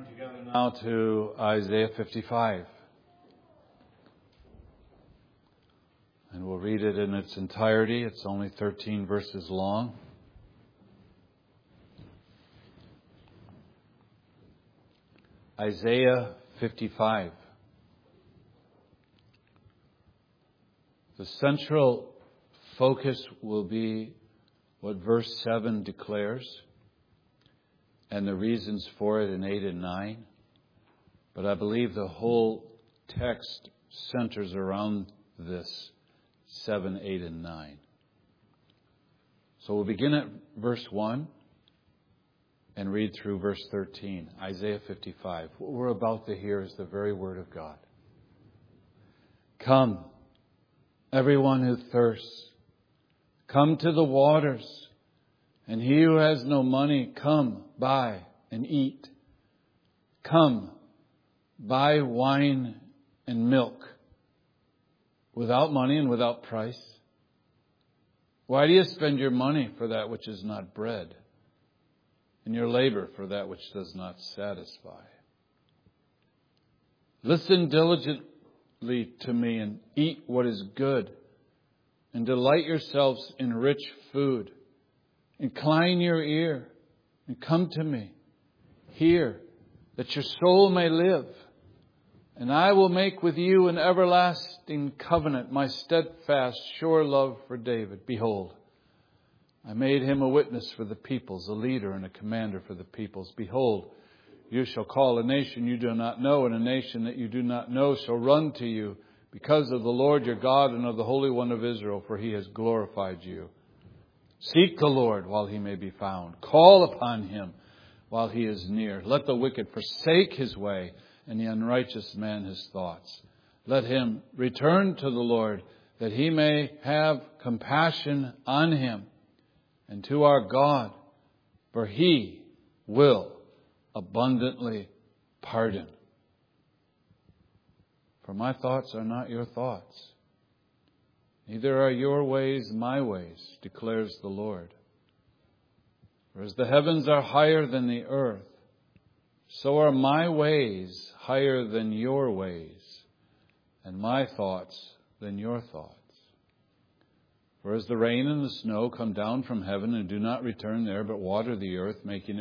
together now to Isaiah 55. And we'll read it in its entirety. It's only 13 verses long. Isaiah 55. The central focus will be what verse 7 declares and the reasons for it in 8 and 9. But I believe the whole text centers around this 7, 8, and 9. So we'll begin at verse 1 and read through verse 13. Isaiah 55. What we're about to hear is the very word of God. Come, everyone who thirsts, come to the waters. And he who has no money, come, buy and eat. Come, buy wine and milk, without money and without price. Why do you spend your money for that which is not bread, and your labor for that which does not satisfy? Listen diligently to me and eat what is good, and delight yourselves in rich food. Incline your ear and come to me. Hear, that your soul may live. And I will make with you an everlasting covenant, my steadfast, sure love for David. Behold, I made him a witness for the peoples, a leader and a commander for the peoples. Behold, you shall call a nation you do not know, and a nation that you do not know shall run to you, because of the Lord your God and of the Holy One of Israel, for he has glorified you. Seek the Lord while he may be found. Call upon him while he is near. Let the wicked forsake his way, and the unrighteous man his thoughts. Let him return to the Lord, that he may have compassion on him, and to our God, for he will abundantly pardon. For my thoughts are not your thoughts, neither are your ways my ways, declares the Lord. For as the heavens are higher than the earth, so are my ways higher than your ways, and my thoughts than your thoughts. For as the rain and the snow come down from heaven and do not return there, but water the earth, making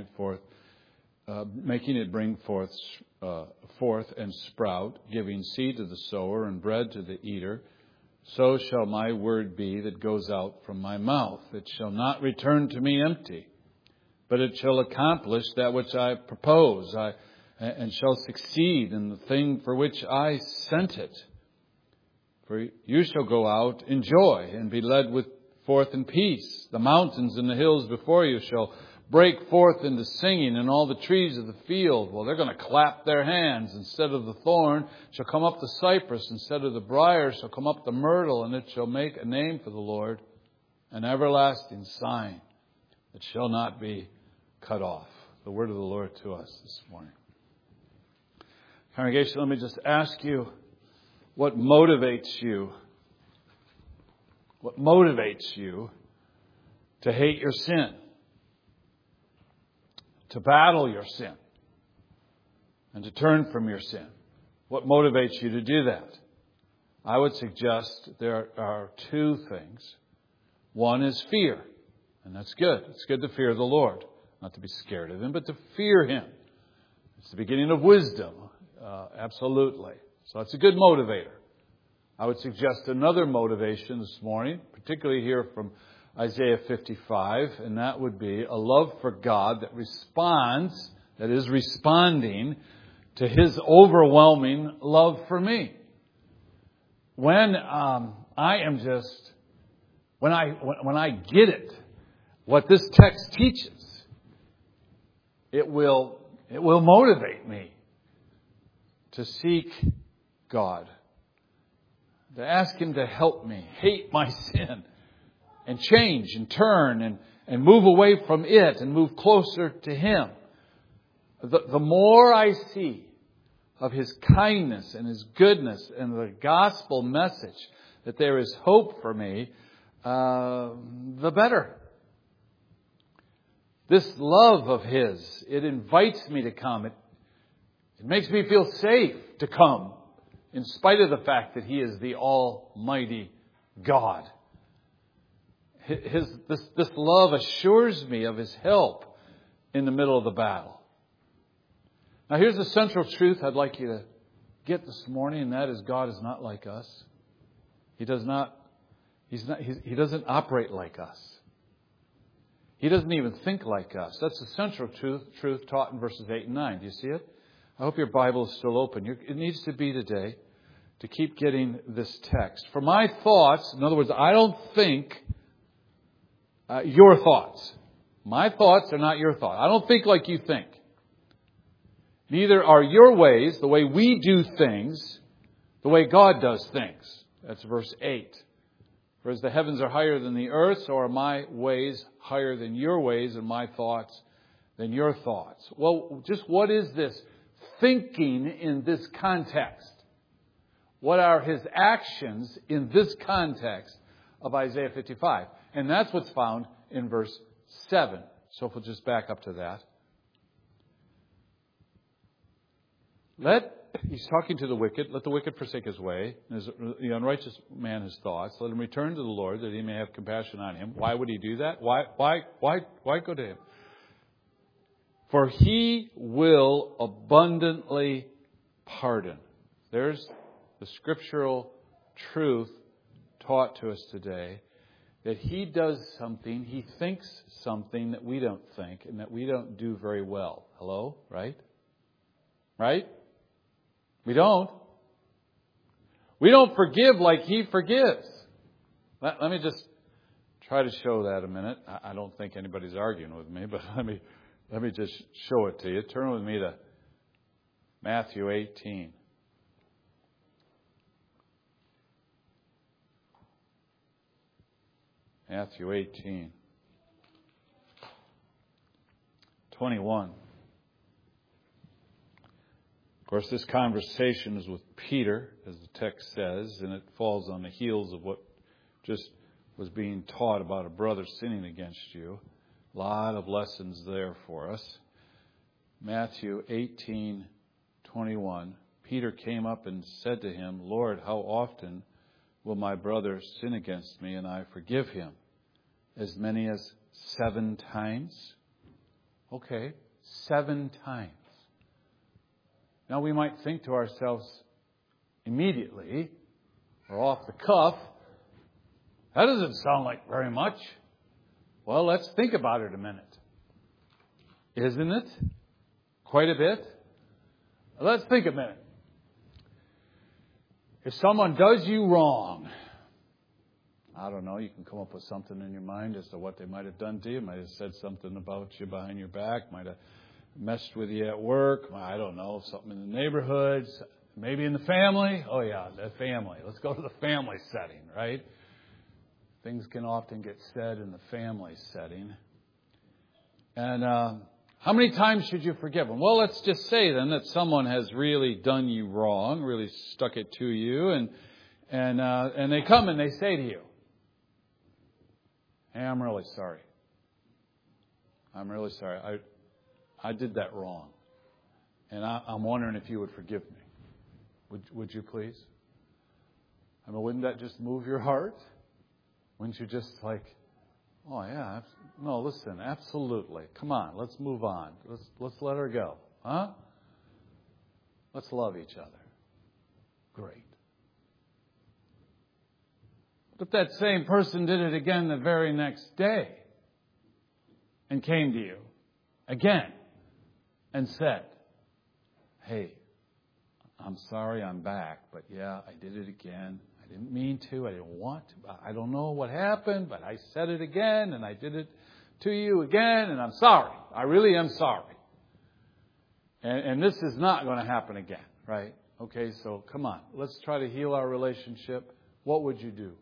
it bring forth and sprout, giving seed to the sower and bread to the eater, so shall my word be that goes out from my mouth. It shall not return to me empty, but it shall accomplish that which I propose, and shall succeed in the thing for which I sent it. For you shall go out in joy and be led forth in peace. The mountains and the hills before you shall break forth into singing, and all the trees of the field, well, they're going to clap their hands. Instead of the thorn shall come up the cypress, instead of the briar shall come up the myrtle, and it shall make a name for the Lord, an everlasting sign that shall not be cut off. The word of the Lord to us this morning. Congregation, let me just ask you, what motivates you? What motivates you to hate your sin? To battle your sin? And to turn from your sin? What motivates you to do that? I would suggest there are two things. One is fear. And that's good. It's good to fear the Lord. Not to be scared of him, but to fear him. It's the beginning of wisdom. Absolutely. So it's a good motivator. I would suggest another motivation this morning, particularly here from Isaiah 55, and that would be a love for God that responds, that is responding to his overwhelming love for me. When I get it, what this text teaches, it will motivate me to seek God, to ask him to help me hate my sin and change and turn and move away from it and move closer to him. The more I see of his kindness and his goodness and the gospel message that there is hope for me, the better. This love of his, it invites me to come. It makes me feel safe to come, in spite of the fact that He is the Almighty God. This love assures me of His help in the middle of the battle. Now here's the central truth I'd like you to get this morning, and that is God is not like us. He doesn't operate like us. He doesn't even think like us. That's the central truth taught in verses 8 and 9. Do you see it? I hope your Bible is still open. It needs to be today to keep getting this text. For my thoughts, in other words, I don't think your thoughts. My thoughts are not your thoughts. I don't think like you think. Neither are your ways, the way we do things, the way God does things. That's verse 8. For as the heavens are higher than the earth, so are my ways higher than your ways, and my thoughts than your thoughts. Well, just what is this thinking in this context? What are His actions in this context of Isaiah 55? And that's what's found in verse 7. So if we'll just back up to that. He's talking to the wicked. Let the wicked forsake his way, and the unrighteous man his thoughts. Let him return to the Lord, that He may have compassion on him. Why would He do that? Why go to Him? For He will abundantly pardon. There's the scriptural truth taught to us today, that He does something, He thinks something that we don't think and that we don't do very well. Hello? Right? Right? We don't. We don't forgive like He forgives. Let me just try to show that a minute. I don't think anybody's arguing with me, but let me just show it to you. Turn with me to Matthew 18. Matthew 18. 21. Of course, this conversation is with Peter, as the text says, and it falls on the heels of what just was being taught about a brother sinning against you. A lot of lessons there for us. Matthew 18:21. Peter came up and said to Him, Lord, how often will my brother sin against me and I forgive him? As many as 7 times? Okay, 7 times. Now we might think to ourselves immediately, or off the cuff, that doesn't sound like very much. Well, let's think about it a minute. Isn't it? Quite a bit? Let's think a minute. If someone does you wrong, I don't know, you can come up with something in your mind as to what they might have done to you. Might have said something about you behind your back. Might have messed with you at work. I don't know, something in the neighborhood. Maybe in the family. Oh yeah, the family. Let's go to the family setting, right? Things can often get said in the family setting. And how many times should you forgive them? Well, let's just say then that someone has really done you wrong, really stuck it to you, and they come and they say to you, hey, I'm really sorry. I'm really sorry. I did that wrong. And I'm wondering if you would forgive me. Would you please? I mean, wouldn't that just move your heart? Wouldn't you just like, oh yeah, no, listen, absolutely. Come on, let's move on. Let's let her go. Huh? Let's love each other. Great. But if that same person did it again the very next day and came to you again and said, hey, I'm sorry I'm back, but yeah, I did it again. I didn't mean to. I didn't want to. I don't know what happened, but I said it again and I did it to you again and I'm sorry. I really am sorry. And this is not going to happen again, right? Okay, so come on. Let's try to heal our relationship. What would you do?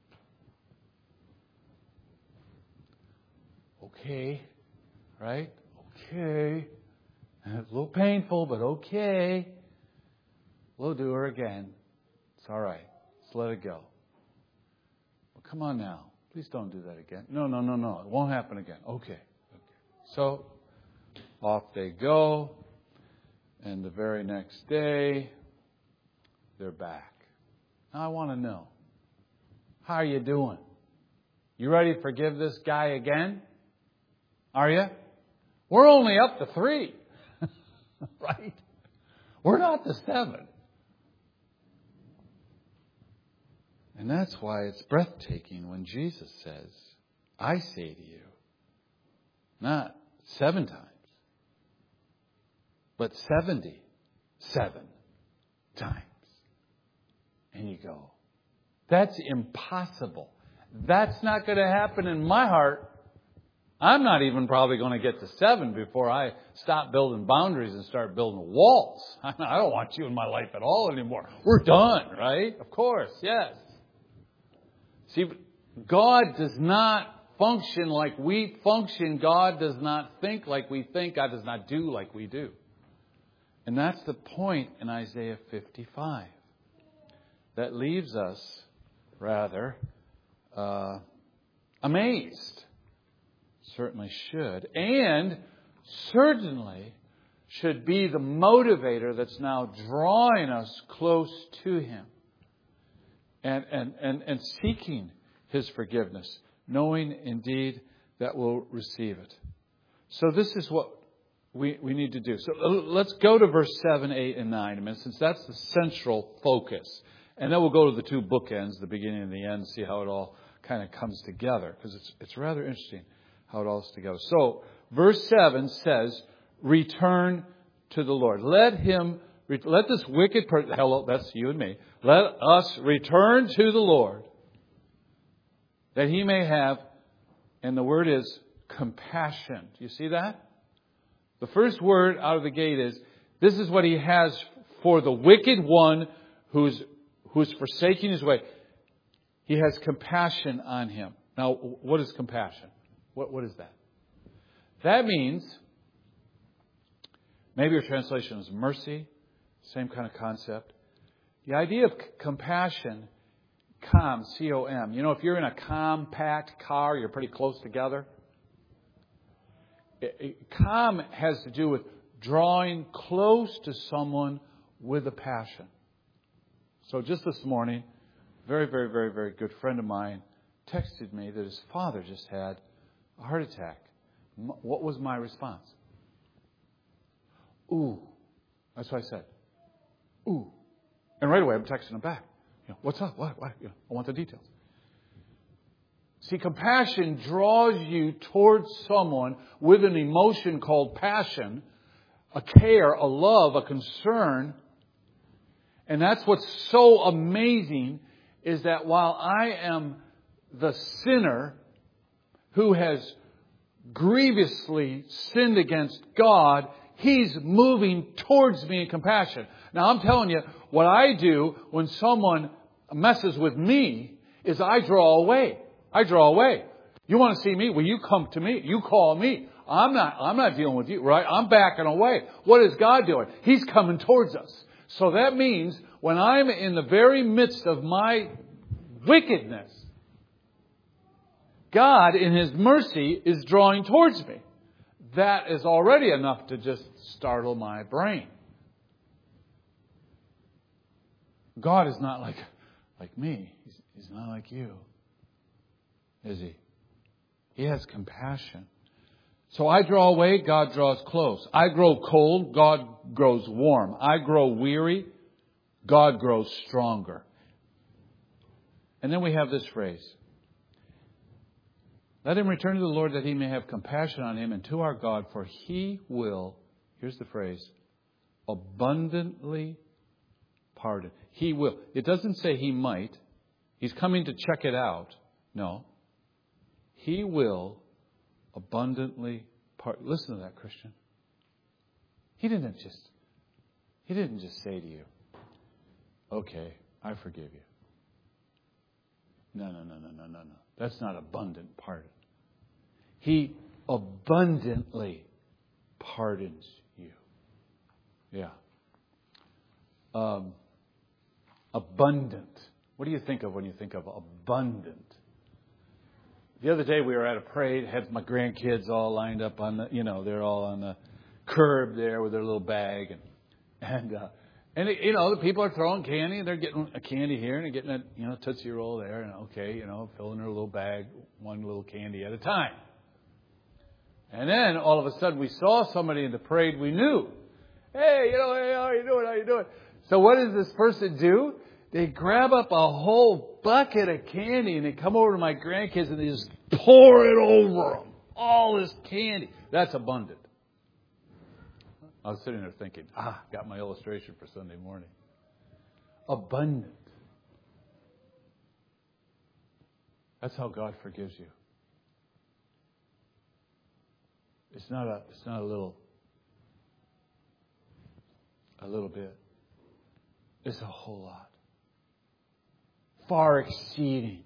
Okay, right? Okay. It's a little painful, but okay. We'll do her again. It's all right. Let's let it go. Well, come on now. Please don't do that again. No. It won't happen again. Okay. So, off they go. And the very next day, they're back. Now I want to know, how are you doing? You ready to forgive this guy again? Are you? We're only up to 3. Right? We're not to 7. And that's why it's breathtaking when Jesus says, I say to you, not 7 times, but 77 times. And you go, that's impossible. That's not going to happen in my heart. I'm not even probably going to get to 7 before I stop building boundaries and start building walls. I don't want you in my life at all anymore. We're done, right? Of course, yes. See, God does not function like we function. God does not think like we think. God does not do like we do. And that's the point in Isaiah 55. That leaves us, rather, amazed. Certainly should. And certainly should be the motivator that's now drawing us close to Him. And seeking His forgiveness. Knowing indeed that we'll receive it. So this is what we need to do. So let's go to verse 7, 8, and 9 a minute, since that's the central focus. And then we'll go to the 2 bookends, the beginning and the end, see how it all kind of comes together. Because it's rather interesting how it all is together. So, verse 7 says, return to the Lord. Let this wicked person, hello, that's you and me. Let us return to the Lord, that He may have, and the word is compassion. Do you see that? The first word out of the gate is, this is what He has for the wicked one who's forsaking his way. He has compassion on him. Now, what is compassion? What is that? That means, maybe your translation is mercy, same kind of concept. The idea of compassion, C-O-M. You know, if you're in a compact car, you're pretty close together. Com has to do with drawing close to someone with a passion. So just this morning, very, very, very, very good friend of mine texted me that his father just had a heart attack. What was my response? Ooh. That's what I said. Ooh. And right away I'm texting him back. What's up? What? I want the details. See, compassion draws you towards someone with an emotion called passion, a care, a love, a concern. And that's what's so amazing is that while I am the sinner who has grievously sinned against God, He's moving towards me in compassion. Now I'm telling you, what I do when someone messes with me is I draw away. I draw away. You want to see me? Well, you come to me. You call me. I'm not dealing with you, right? I'm backing away. What is God doing? He's coming towards us. So that means when I'm in the very midst of my wickedness, God in His mercy is drawing towards me. That is already enough to just startle my brain. God is not like me. He's not like you. Is He? He has compassion. So I draw away, God draws close. I grow cold, God grows warm. I grow weary, God grows stronger. And then we have this phrase. Let him return to the Lord that He may have compassion on him, and to our God, for He will, here's the phrase, abundantly pardon. He will. It doesn't say He might. He's coming to check it out. No. He will abundantly pardon. Listen to that, Christian. He didn't just say to you, okay, I forgive you. No. That's not abundant pardon. He abundantly pardons you. Yeah. Abundant. What do you think of when you think of abundant? The other day we were at a parade, had my grandkids all lined up on the, they're all on the curb there with their little bag. And And the people are throwing candy, and they're getting a candy here, and they're getting a, Tootsie Roll there, and filling their little bag, one little candy at a time. And then, all of a sudden, we saw somebody in the parade we knew. Hey, how are you doing? How you doing? So what does this person do? They grab up a whole bucket of candy, and they come over to my grandkids, and they just pour it over them. All this candy. That's abundant. I was sitting there thinking, got my illustration for Sunday morning. Abundant. That's how God forgives you. It's not a little bit. It's a whole lot. Far exceeding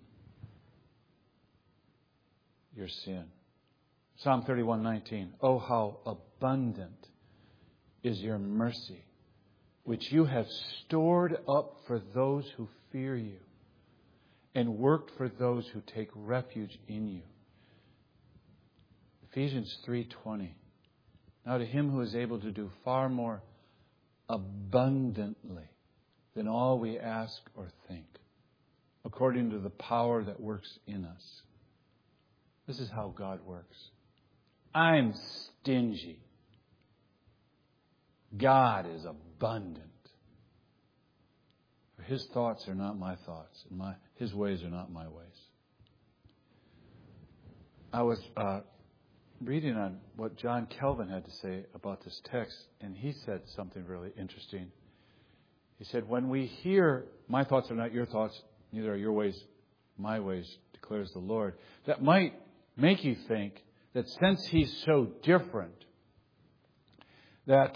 your sin. Psalm 31:19. Oh, how abundant is your mercy, which you have stored up for those who fear you and worked for those who take refuge in you. Ephesians 3:20. Now to him who is able to do far more abundantly than all we ask or think, according to the power that works in us. This is how God works. I'm stingy. God is abundant. For His thoughts are not my thoughts, and His ways are not my ways. I was reading on what John Calvin had to say about this text, and he said something really interesting. He said, when we hear, my thoughts are not your thoughts, neither are your ways my ways, declares the Lord, that might make you think that since He's so different, that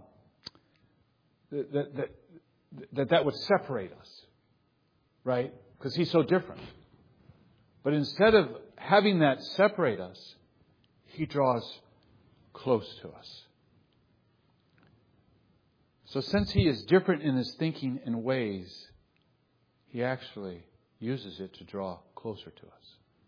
would separate us, right? Because He's so different. But instead of having that separate us, He draws close to us. So since He is different in His thinking and ways, He actually uses it to draw closer to us.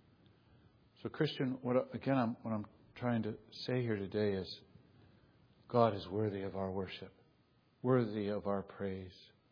So Christian, what I'm trying to say here today is God is worthy of our worship, worthy of our praise,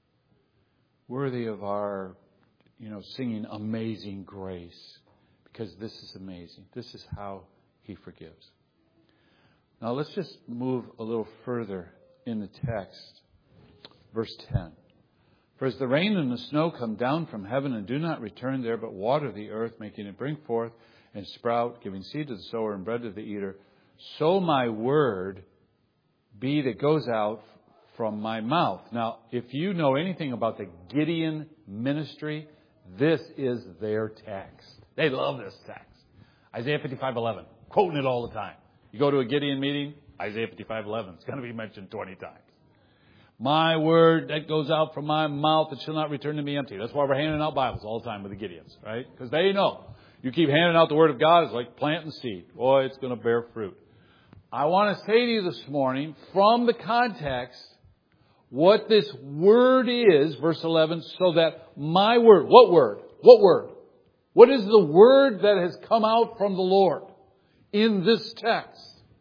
worthy of our, singing Amazing Grace, because this is amazing. This is how He forgives. Now let's just move a little further in the text. Verse 10. For as the rain and the snow come down from heaven and do not return there, but water the earth, making it bring forth and sprout, giving seed to the sower and bread to the eater, so my word be that goes out from my mouth. Now, if you know anything about the Gideon ministry, this is their text. They love this text. Isaiah 55:11, quoting it all the time. You go to a Gideon meeting, Isaiah 55:11. It's going to be mentioned 20 times. My word that goes out from my mouth, it shall not return to me empty. That's why we're handing out Bibles all the time with the Gideons, right? Because they know. You keep handing out the Word of God, it's like planting seed. Boy, it's going to bear fruit. I want to say to you this morning, from the context, what this word is, verse 11, so that my word, what word? What word? What is the word that has come out from the Lord in this text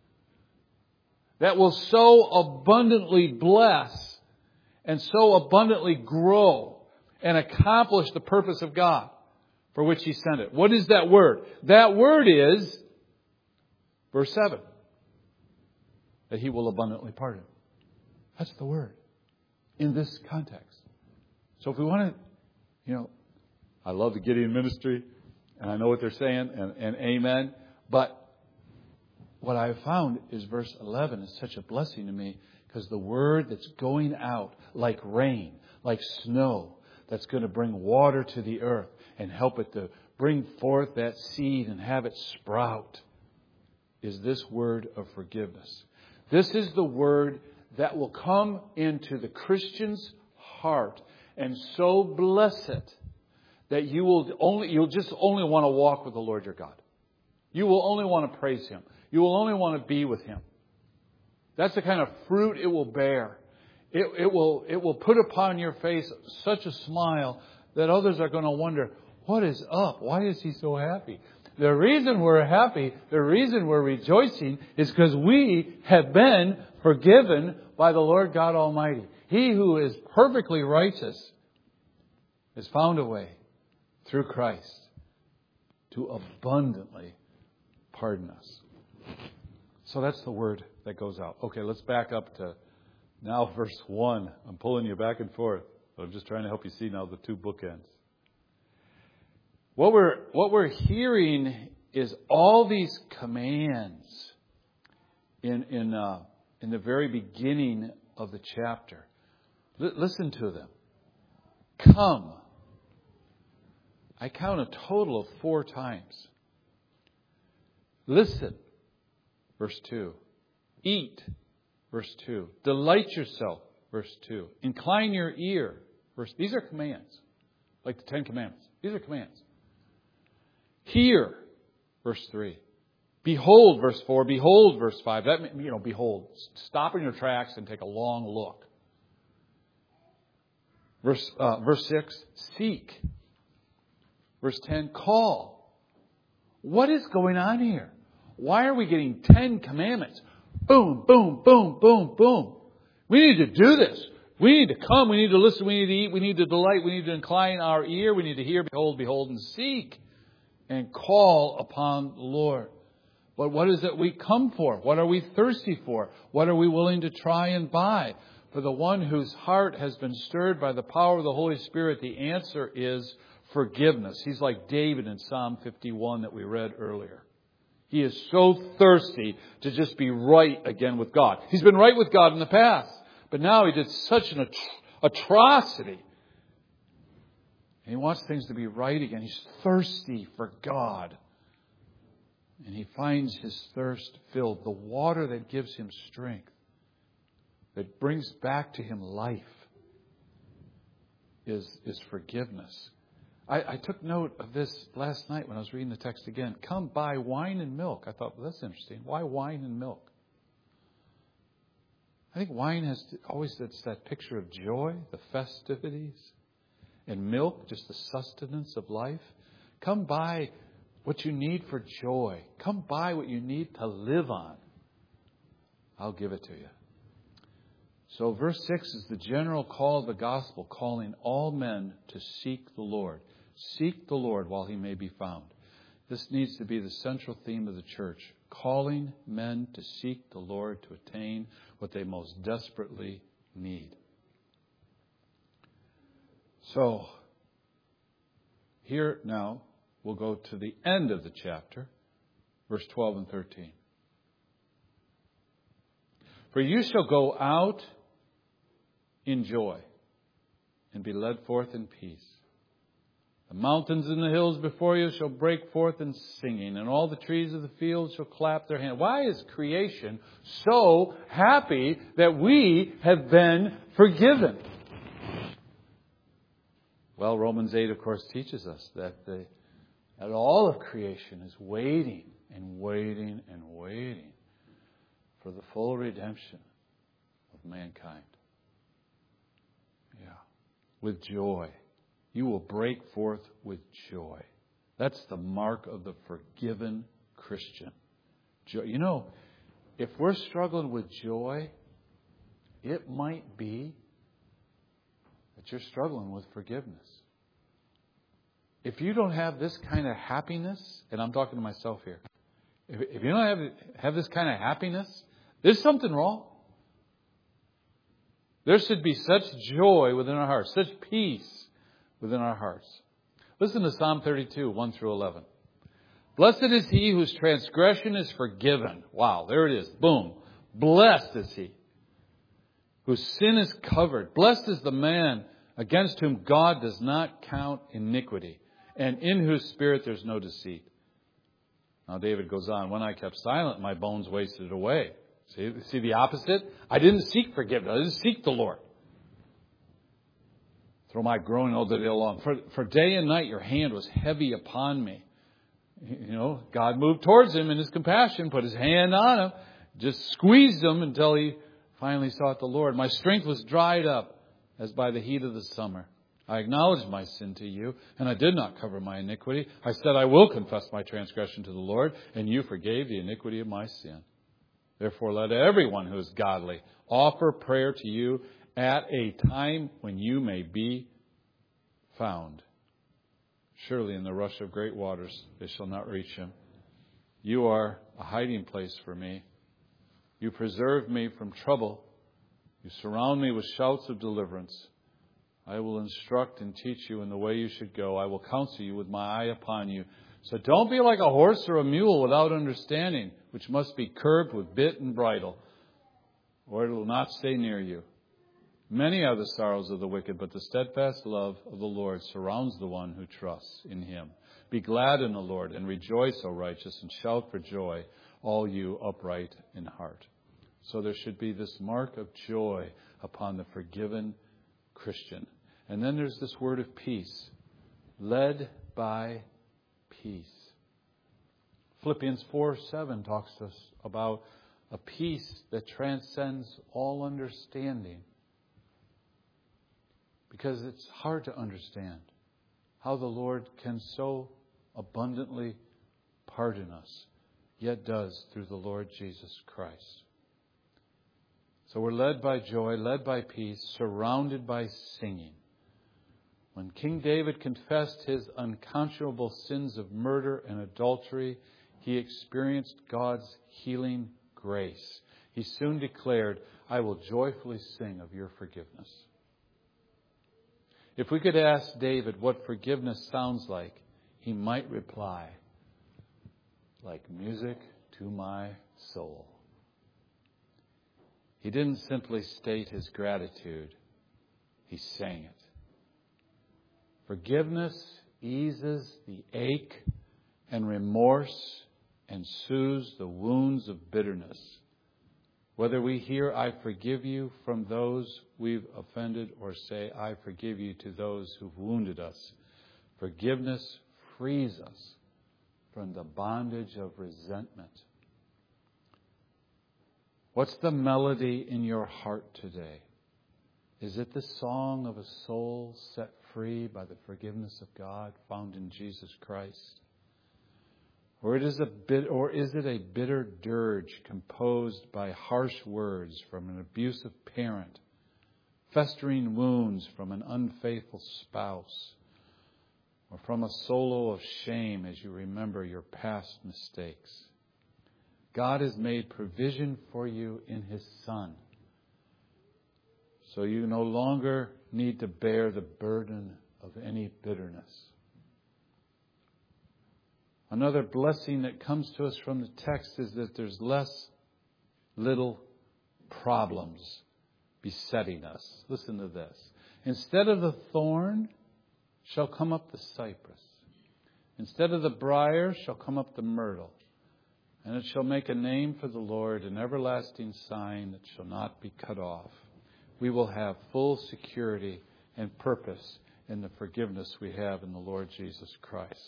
that will so abundantly bless and so abundantly grow and accomplish the purpose of God for which He sent it? What is that word? That word is, verse 7, that He will abundantly pardon. That's the word in this context. So if we want to, I love the Gideon ministry, and I know what they're saying, and amen. But what I have found is verse 11 is such a blessing to me, because the word that's going out like rain, like snow, that's going to bring water to the earth and help it to bring forth that seed and have it sprout, is this word of forgiveness. This is the word that will come into the Christian's heart and so bless it that you'll just only want to walk with the Lord your God. You will only want to praise Him. You will only want to be with Him. That's the kind of fruit it will bear. It will put upon your face such a smile that others are going to wonder, What is up? Why is he so happy? The reason we're happy, the reason we're rejoicing is because we have been forgiven by the Lord God Almighty. He who is perfectly righteous has found a way through Christ to abundantly pardon us. So that's the word that goes out. Okay, let's back up to now verse 1. I'm pulling you back and forth, but I'm just trying to help you see now the two bookends. What we're hearing is all these commands in the very beginning of the chapter. Listen to them. Come. I count a total of 4 times. Listen. Verse 2. Eat. Verse 2. Delight yourself. Verse 2. Incline your ear. These are commands. Like the 10 Commandments. These are commands. Hear. Verse 3. Behold. Verse 4. Behold. Verse 5. That, behold. Stop in your tracks and take a long look. Verse 6. Seek. Verse 10. Call. What is going on here? Why are we getting 10 commandments? Boom, boom, boom, boom, boom. We need to do this. We need to come. We need to listen. We need to eat. We need to delight. We need to incline our ear. We need to hear, behold, and seek. And call upon the Lord. But what is it we come for? What are we thirsty for? What are we willing to try and buy? For the one whose heart has been stirred by the power of the Holy Spirit, the answer is forgiveness. He's like David in Psalm 51 that we read earlier. He is so thirsty to just be right again with God. He's been right with God in the past, but now he did such an atrocity. And he wants things to be right again. He's thirsty for God. And he finds his thirst filled. The water that gives him strength, that brings back to him life, is forgiveness. I took note of this last night when I was reading the text again. Come buy wine and milk. I thought, well, that's interesting. Why wine and milk? I think wine has it's that picture of joy, the festivities, and milk, just the sustenance of life. Come buy what you need for joy. Come buy what you need to live on. I'll give it to you. So verse 6 is the general call of the gospel, calling all men to seek the Lord. Seek the Lord while he may be found. This needs to be the central theme of the church, calling men to seek the Lord to attain what they most desperately need. So, here now, we'll go to the end of the chapter, verse 12 and 13. For you shall go out in joy and be led forth in peace. The mountains and the hills before you shall break forth in singing, and all the trees of the field shall clap their hands. Why is creation so happy that we have been forgiven? Well, Romans 8, of course, teaches us that all of creation is waiting and waiting and waiting for the full redemption of mankind. Yeah, with joy. You will break forth with joy. That's the mark of the forgiven Christian. Joy. If we're struggling with joy, it might be that you're struggling with forgiveness. If you don't have this kind of happiness, and I'm talking to myself here, if you don't have this kind of happiness, there's something wrong. There should be such joy within our hearts, such peace within our hearts. Listen to Psalm 32, 1 through 11. Blessed is he whose transgression is forgiven. Wow, there it is. Boom. Blessed is he whose sin is covered. Blessed is the man against whom God does not count iniquity, and in whose spirit there's no deceit. Now David goes on, when I kept silent, my bones wasted away. See the opposite? I didn't seek forgiveness. I didn't seek the Lord. Through my groaning all the day long. For day and night your hand was heavy upon me. God moved towards him in his compassion, put his hand on him, just squeezed him until he finally sought the Lord. My strength was dried up as by the heat of the summer. I acknowledged my sin to you, and I did not cover my iniquity. I said, I will confess my transgression to the Lord, and you forgave the iniquity of my sin. Therefore, let everyone who is godly offer prayer to you at a time when you may be found. Surely in the rush of great waters they shall not reach him. You are a hiding place for me. You preserve me from trouble. You surround me with shouts of deliverance. I will instruct and teach you in the way you should go. I will counsel you with my eye upon you. So don't be like a horse or a mule without understanding, which must be curbed with bit and bridle, or it will not stay near you. Many are the sorrows of the wicked, but the steadfast love of the Lord surrounds the one who trusts in him. Be glad in the Lord and rejoice, O righteous, and shout for joy, all you upright in heart. So there should be this mark of joy upon the forgiven Christian. And then there's this word of peace, led by peace. Philippians 4:7 talks to us about a peace that transcends all understanding. Because it's hard to understand how the Lord can so abundantly pardon us, yet does through the Lord Jesus Christ. So we're led by joy, led by peace, surrounded by singing. When King David confessed his unconscionable sins of murder and adultery, he experienced God's healing grace. He soon declared, I will joyfully sing of your forgiveness. If we could ask David what forgiveness sounds like, he might reply, like music to my soul. He didn't simply state his gratitude, he sang it. Forgiveness eases the ache and remorse and soothes the wounds of bitterness. Whether we hear, I forgive you from those we've offended, or say, I forgive you to those who've wounded us, forgiveness frees us from the bondage of resentment. What's the melody in your heart today? Is it the song of a soul set free by the forgiveness of God found in Jesus Christ? Or is it a bitter dirge composed by harsh words from an abusive parent, festering wounds from an unfaithful spouse, or from a solo of shame as you remember your past mistakes? God has made provision for you in His Son, so you no longer need to bear the burden of any bitterness. Another blessing that comes to us from the text is that there's less little problems besetting us. Listen to this. Instead of the thorn shall come up the cypress. Instead of the briar shall come up the myrtle. And it shall make a name for the Lord, an everlasting sign that shall not be cut off. We will have full security and purpose in the forgiveness we have in the Lord Jesus Christ.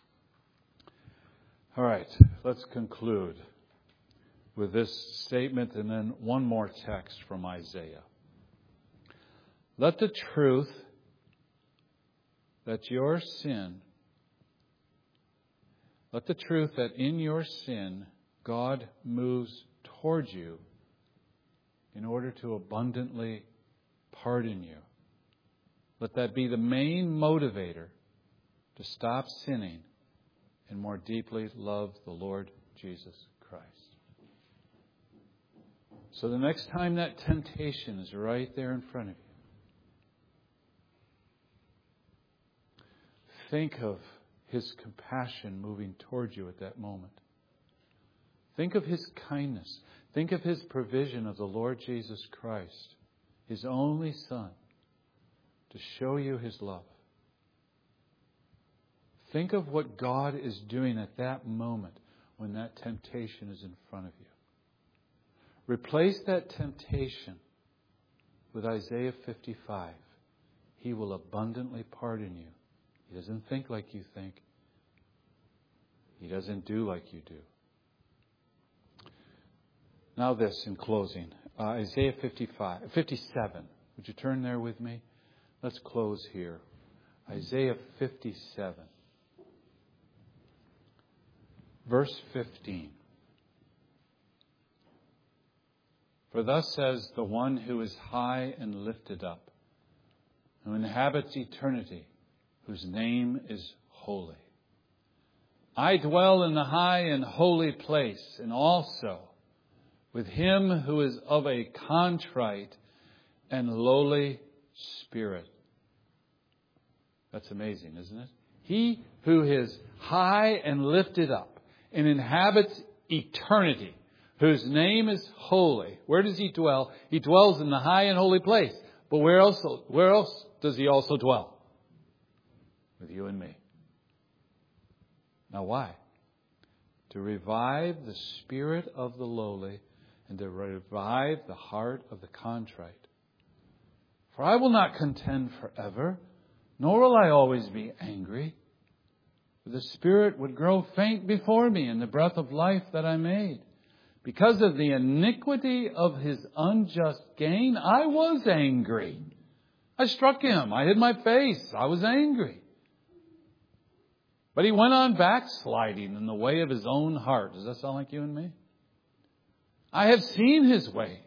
All right, let's conclude with this statement and then one more text from Isaiah. Let the truth that in your sin God moves towards you in order to abundantly pardon you. Let that be the main motivator to stop sinning and more deeply love the Lord Jesus Christ. So the next time that temptation is right there in front of you, think of His compassion moving towards you at that moment. Think of His kindness. Think of His provision of the Lord Jesus Christ, His only Son, to show you His love. Think of what God is doing at that moment when that temptation is in front of you. Replace that temptation with Isaiah 55. He will abundantly pardon you. He doesn't think like you think. He doesn't do like you do. Now this in closing. Isaiah 57. Would you turn there with me? Let's close here. Isaiah 57, verse 15. For thus says the one who is high and lifted up, who inhabits eternity, whose name is holy. I dwell in the high and holy place, and also with him who is of a contrite and lowly spirit. That's amazing, isn't it? He who is high and lifted up and inhabits eternity, whose name is holy. Where does he dwell? He dwells in the high and holy place. But where else does he also dwell? With you and me. Now why? To revive the spirit of the lowly and to revive the heart of the contrite. For I will not contend forever, nor will I always be angry. For the spirit would grow faint before me in the breath of life that I made. Because of the iniquity of his unjust gain, I was angry. I struck him. I hid my face. I was angry. But he went on backsliding in the way of his own heart. Does that sound like you and me? I have seen his ways,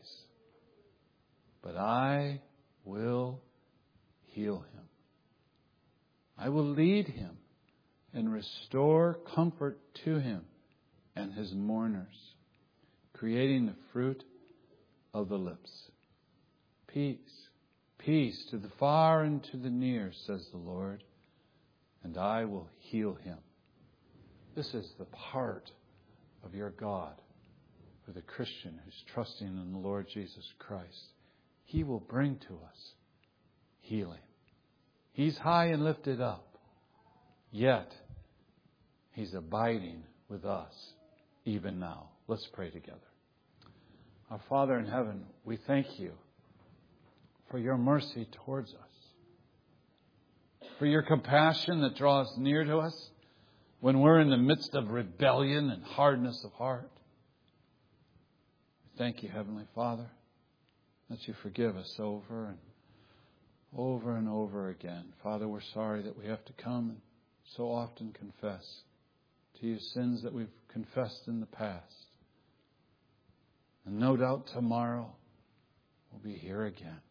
but I will heal him. I will lead him and restore comfort to him and his mourners, creating the fruit of the lips. Peace, peace to the far and to the near, says the Lord, and I will heal him. This is the part of your God for the Christian who's trusting in the Lord Jesus Christ. He will bring to us healing. He's high and lifted up, yet he's abiding with us even now. Let's pray together. Our Father in heaven, we thank you for your mercy towards us, for your compassion that draws near to us when we're in the midst of rebellion and hardness of heart. Thank you, Heavenly Father, that you forgive us over and over again. Father, we're sorry that we have to come and so often confess to you sins that we've confessed in the past. And no doubt tomorrow we'll be here again.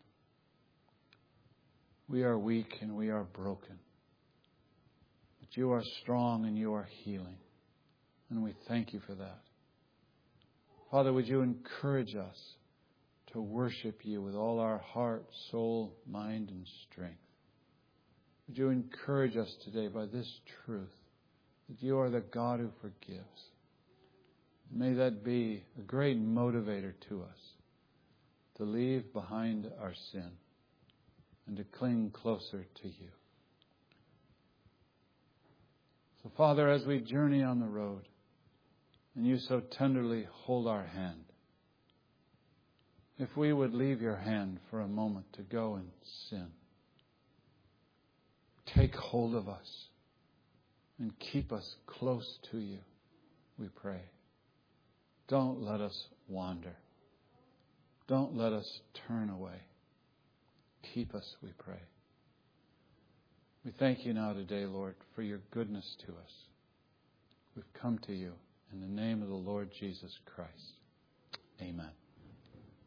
We are weak and we are broken. But you are strong and you are healing. And we thank you for that. Father, would you encourage us to worship you with all our heart, soul, mind, and strength? Would you encourage us today by this truth that you are the God who forgives? May that be a great motivator to us to leave behind our sin and to cling closer to you. So, Father, as we journey on the road, and you so tenderly hold our hand, if we would leave your hand for a moment to go and sin, take hold of us and keep us close to you, we pray. Don't let us wander. Don't let us turn away. Keep us, we pray. We thank you now today, Lord, for your goodness to us. We've come to you in the name of the Lord Jesus Christ. Amen.